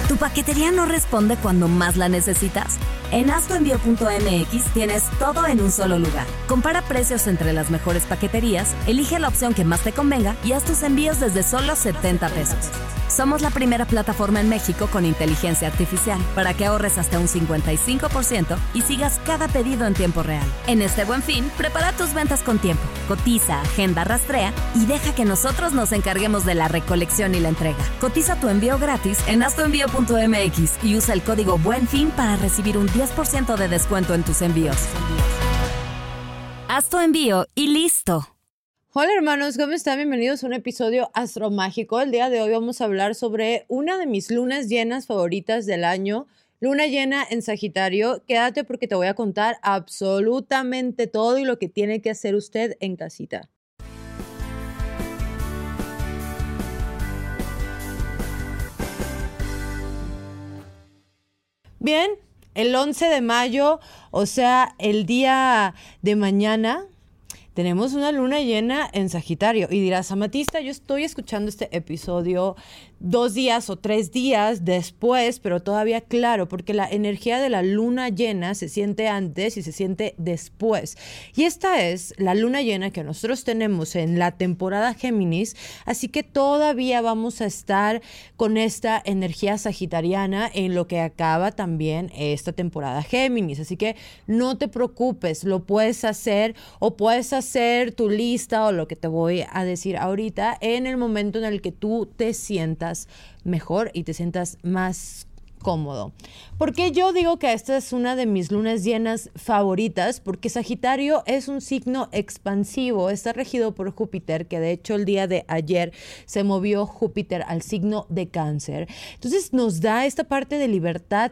¿Tu paquetería no responde cuando más la necesitas? En haztuenvío.mx tienes todo en un solo lugar. Compara precios entre las mejores paqueterías, elige la opción que más te convenga y haz tus envíos desde solo 70 pesos. Somos la primera plataforma en México con inteligencia artificial para que ahorres hasta un 55% y sigas cada pedido en tiempo real. En este Buen Fin, prepara tus ventas con tiempo, cotiza, agenda, rastrea y deja que nosotros nos encarguemos de la recolección y la entrega. Cotiza tu envío gratis en haztuenvío.mx y usa el código Buen Fin para recibir un 10% de descuento en tus envíos. Haz tu envío y listo. Hola hermanos, ¿cómo están? Bienvenidos a un episodio astromágico. El día de hoy vamos a hablar sobre una de mis lunas llenas favoritas del año, luna llena en Sagitario. Quédate porque te voy a contar absolutamente todo y lo que tiene que hacer usted en casita. Bien, el 11 de mayo, o sea, el día de mañana, tenemos una luna llena en Sagitario. Y dirás, Amatista, yo estoy escuchando este episodio 2 días o 3 días después, pero todavía claro, porque la energía de la luna llena se siente antes y se siente después. Y esta es la luna llena que nosotros tenemos en la temporada Géminis, así que todavía vamos a estar con esta energía sagitariana en lo que acaba también esta temporada Géminis. Así que no te preocupes, lo puedes hacer o puedes hacer tu lista o lo que te voy a decir ahorita en el momento en el que tú te sientas mejor y te sientas más cómodo. ¿Por qué yo digo que esta es una de mis lunas llenas favoritas? Porque Sagitario es un signo expansivo, está regido por Júpiter, que de hecho el día de ayer se movió Júpiter al signo de Cáncer. Entonces nos da esta parte de libertad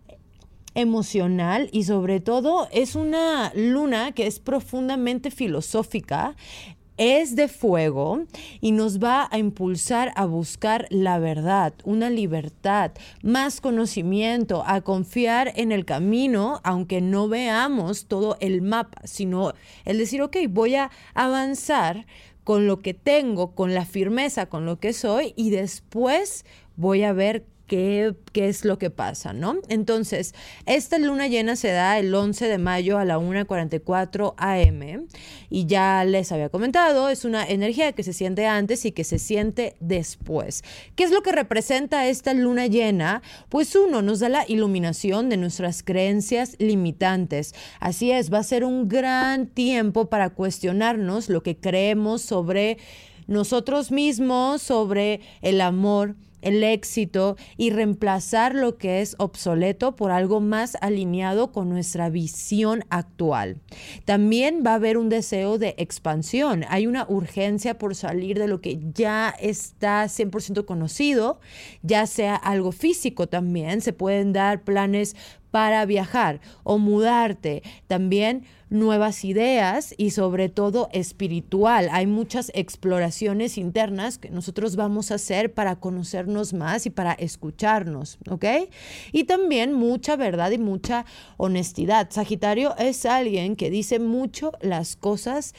emocional y sobre todo es una luna que es profundamente filosófica. Es de fuego y nos va a impulsar a buscar la verdad, una libertad, más conocimiento, a confiar en el camino, aunque no veamos todo el mapa, sino el decir, ok, voy a avanzar con lo que tengo, con la firmeza, con lo que soy y después voy a ver qué es lo que pasa, ¿no? Entonces, esta luna llena se da el 11 de mayo a la 1:44 a.m. y ya les había comentado, es una energía que se siente antes y que se siente después. ¿Qué es lo que representa esta luna llena? Pues uno, nos da la iluminación de nuestras creencias limitantes. Así es, va a ser un gran tiempo para cuestionarnos lo que creemos sobre nosotros mismos, sobre el amor, el éxito y reemplazar lo que es obsoleto por algo más alineado con nuestra visión actual. También va a haber un deseo de expansión. Hay una urgencia por salir de lo que ya está 100% conocido, ya sea algo físico también. Se pueden dar planes para viajar o mudarte, también nuevas ideas y sobre todo espiritual. Hay muchas exploraciones internas que nosotros vamos a hacer para conocernos más y para escucharnos, ¿ok? Y también mucha verdad y mucha honestidad. Sagitario es alguien que dice mucho las cosas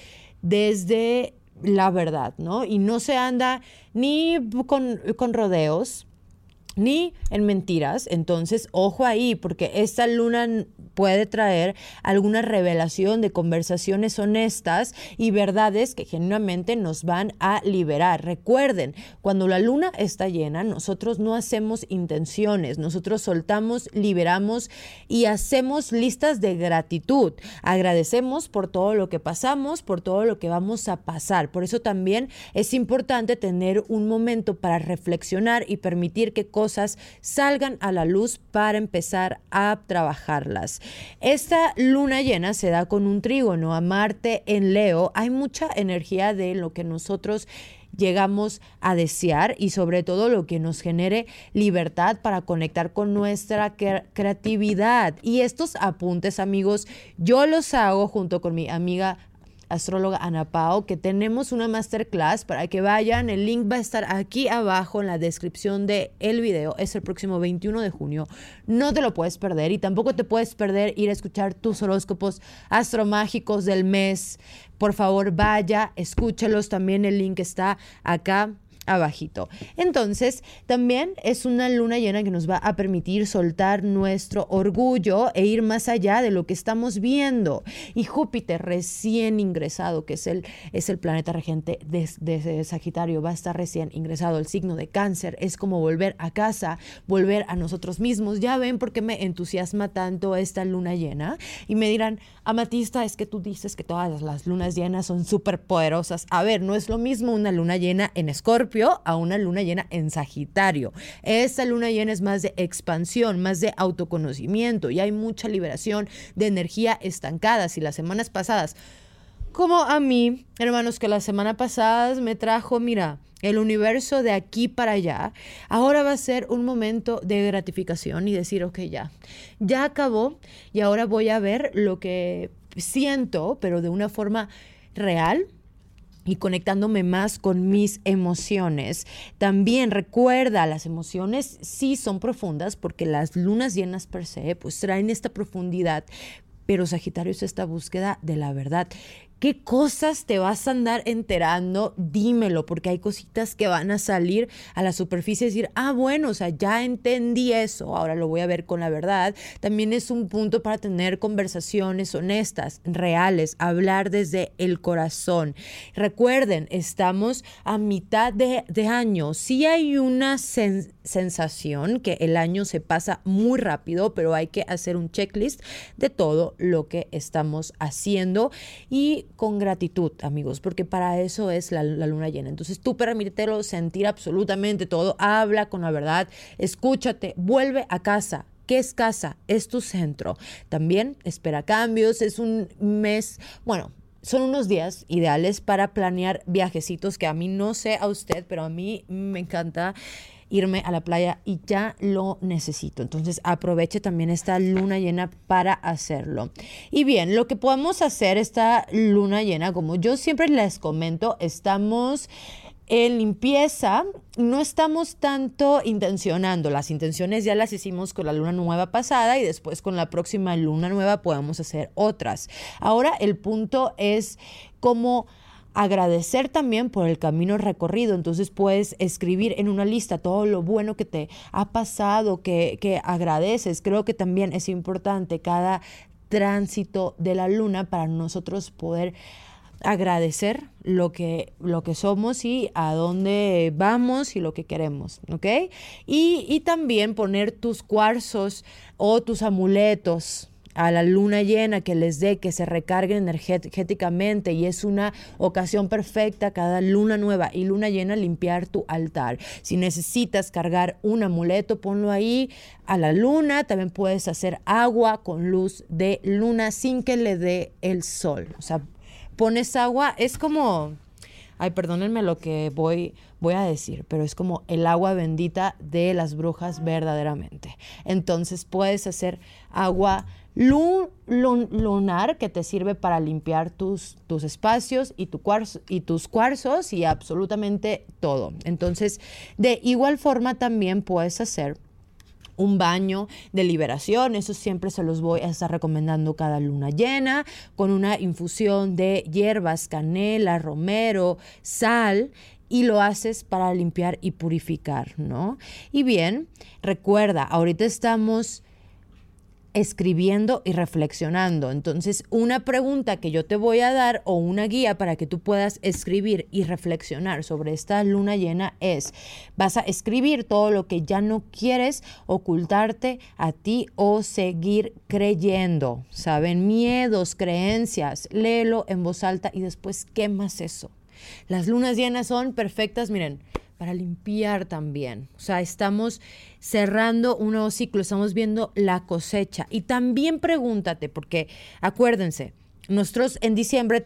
desde la verdad, ¿no? Y no se anda ni con rodeos, ni en mentiras. Entonces, ojo ahí, porque esta luna puede traer alguna revelación de conversaciones honestas y verdades que genuinamente nos van a liberar. Recuerden, cuando la luna está llena, nosotros no hacemos intenciones, nosotros soltamos, liberamos y hacemos listas de gratitud. Agradecemos por todo lo que pasamos, por todo lo que vamos a pasar. Por eso también es importante tener un momento para reflexionar y permitir que cosas salgan a la luz para empezar a trabajarlas. Esta luna llena se da con un trígono a Marte en Leo. Hay mucha energía de lo que nosotros llegamos a desear y sobre todo lo que nos genere libertad para conectar con nuestra creatividad. Y estos apuntes, amigos, yo los hago junto con mi amiga astróloga Ana Pao, que tenemos una masterclass para que vayan. El link va a estar aquí abajo en la descripción del video. Es el próximo 21 de junio. No te lo puedes perder y tampoco te puedes perder ir a escuchar tus horóscopos astromágicos del mes. Por favor, vaya, escúchalos. También el link está acá abajito. Entonces, también es una luna llena que nos va a permitir soltar nuestro orgullo e ir más allá de lo que estamos viendo. Y Júpiter recién ingresado, que es el planeta regente de Sagitario, va a estar recién ingresado al signo de Cáncer. Es como volver a casa, volver a nosotros mismos. Ya ven por qué me entusiasma tanto esta luna llena. Y me dirán, Amatista, es que tú dices que todas las lunas llenas son súper poderosas. A ver, no es lo mismo una luna llena en Escorpio a una luna llena en Sagitario. Esta luna llena es más de expansión, más de autoconocimiento, y hay mucha liberación de energía estancada. Si las semanas pasadas, como a mí, hermanos, que las semanas pasadas me trajo, mira, el universo de aquí para allá, ahora va a ser un momento de gratificación y decir, ok, ya acabó, y ahora voy a ver lo que siento, pero de una forma real, y conectándome más con mis emociones. También recuerda, las emociones sí son profundas, porque las lunas llenas per se pues traen esta profundidad, pero Sagitario es esta búsqueda de la verdad. ¿Qué cosas te vas a andar enterando? Dímelo, porque hay cositas que van a salir a la superficie y decir, bueno, o sea, ya entendí eso, ahora lo voy a ver con la verdad. También es un punto para tener conversaciones honestas, reales, hablar desde el corazón. Recuerden, estamos a mitad de año. Sí hay una sensación que el año se pasa muy rápido, pero hay que hacer un checklist de todo lo que estamos haciendo y con gratitud, amigos, porque para eso es la luna llena. Entonces tú permítelo sentir absolutamente todo, habla con la verdad, escúchate, vuelve a casa. ¿Qué es casa? Es tu centro. También espera cambios, es un mes, bueno, son unos días ideales para planear viajecitos que a mí, no sé a usted, pero a mí me encanta irme a la playa y ya lo necesito. Entonces aproveche también esta luna llena para hacerlo. Y bien, lo que podemos hacer esta luna llena, como yo siempre les comento, estamos en limpieza, no estamos tanto intencionando. Las intenciones ya las hicimos con la luna nueva pasada y después con la próxima luna nueva podemos hacer otras. Ahora el punto es cómo agradecer también por el camino recorrido. Entonces puedes escribir en una lista todo lo bueno que te ha pasado, que agradeces. Creo que también es importante cada tránsito de la luna para nosotros poder agradecer lo que somos y a dónde vamos y lo que queremos, ¿ok? Y también poner tus cuarzos o tus amuletos a la luna llena, que les dé, que se recarguen energéticamente, y es una ocasión perfecta cada luna nueva y luna llena limpiar tu altar. Si necesitas cargar un amuleto, ponlo ahí a la luna. También puedes hacer agua con luz de luna sin que le dé el sol. O sea, pones agua, es como, perdónenme lo que voy a decir, pero es como el agua bendita de las brujas verdaderamente. Entonces puedes hacer agua lunar, que te sirve para limpiar tus espacios y tus cuarzos y absolutamente todo. Entonces, de igual forma también puedes hacer un baño de liberación. Eso siempre se los voy a estar recomendando cada luna llena, con una infusión de hierbas, canela, romero, sal, y lo haces para limpiar y purificar, ¿no? Y bien, recuerda, ahorita estamos escribiendo y reflexionando. Entonces, una pregunta que yo te voy a dar, o una guía para que tú puedas escribir y reflexionar sobre esta luna llena, es: vas a escribir todo lo que ya no quieres ocultarte a ti o seguir creyendo, ¿saben? Miedos, creencias, léelo en voz alta y después quemas eso. Las lunas llenas son perfectas, miren, para limpiar también. O sea, estamos cerrando un nuevo ciclo, estamos viendo la cosecha. Y también pregúntate, porque acuérdense, nosotros en diciembre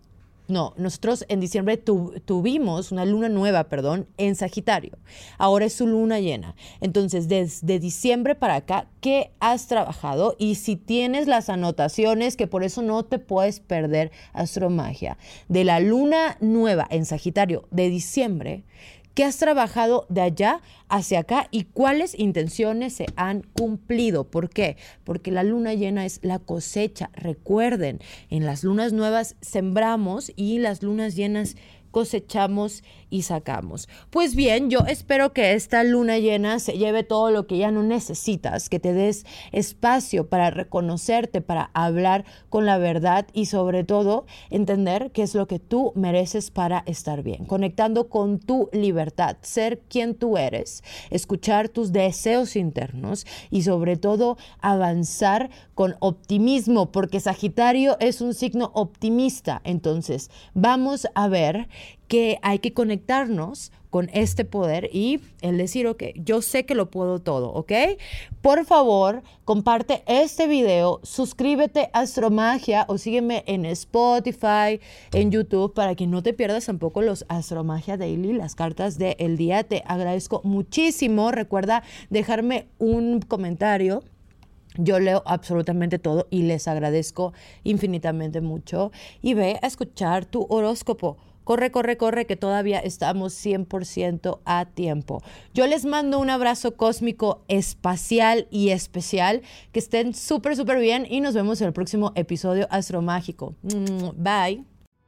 tuvimos una luna nueva, en Sagitario. Ahora es su luna llena. Entonces, desde diciembre para acá, ¿qué has trabajado? Y si tienes las anotaciones, que por eso no te puedes perder Astromagia, de la luna nueva en Sagitario de diciembre, ¿qué has trabajado de allá hacia acá y cuáles intenciones se han cumplido? ¿Por qué? Porque la luna llena es la cosecha. Recuerden, en las lunas nuevas sembramos y las lunas llenas cosechamos y sacamos. Pues bien, yo espero que esta luna llena se lleve todo lo que ya no necesitas, que te des espacio para reconocerte, para hablar con la verdad y sobre todo entender qué es lo que tú mereces para estar bien, conectando con tu libertad, ser quien tú eres, escuchar tus deseos internos y sobre todo avanzar con optimismo, porque Sagitario es un signo optimista. Entonces, vamos a ver que hay que conectarnos con este poder y el decir, ok, yo sé que lo puedo todo, ¿ok? Por favor, comparte este video, suscríbete a Astromagia o sígueme en Spotify, en YouTube, para que no te pierdas tampoco los Astromagia Daily, las cartas del día. Te agradezco muchísimo. Recuerda dejarme un comentario. Yo leo absolutamente todo y les agradezco infinitamente mucho. Y ve a escuchar tu horóscopo. Corre, corre, corre, que todavía estamos 100% a tiempo. Yo les mando un abrazo cósmico, espacial y especial. Que estén súper, súper bien y nos vemos en el próximo episodio Astromágico. Bye.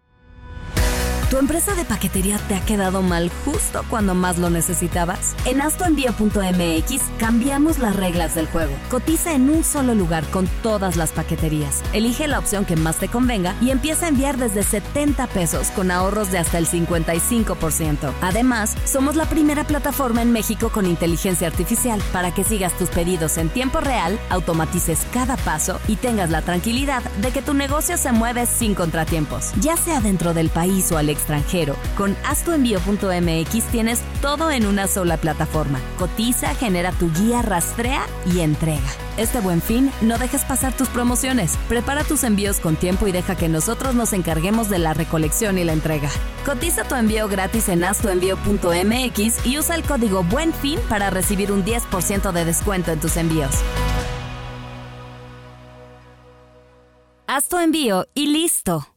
¿Tu empresa de paquetería te ha quedado mal justo cuando más lo necesitabas? En AstoEnvío.mx cambiamos las reglas del juego. Cotiza en un solo lugar con todas las paqueterías. Elige la opción que más te convenga y empieza a enviar desde 70 pesos con ahorros de hasta el 55%. Además, somos la primera plataforma en México con inteligencia artificial para que sigas tus pedidos en tiempo real, automatices cada paso y tengas la tranquilidad de que tu negocio se mueve sin contratiempos. Ya sea dentro del país o al extranjero, con AstoEnvío.mx tienes todo en una sola plataforma. Cotiza, genera tu guía, rastrea y entrega. Este Buen Fin, no dejes pasar tus promociones. Prepara tus envíos con tiempo y deja que nosotros nos encarguemos de la recolección y la entrega. Cotiza tu envío gratis en AstoEnvío.mx y usa el código Buen Fin para recibir un 10% de descuento en tus envíos. Haz tu envío y listo.